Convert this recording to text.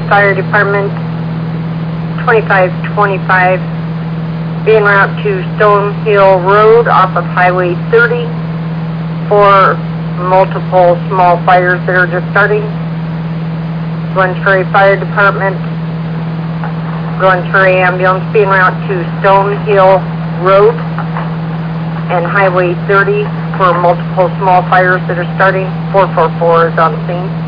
Fire Department, 2525, being route to Stone Hill Road off of Highway 30 for multiple small fires that are just starting. Glen Ferry Fire Department, Glen Ferry Ambulance, being route to Stone Hill Road and Highway 30 for multiple small fires that are starting. 444 is on the scene.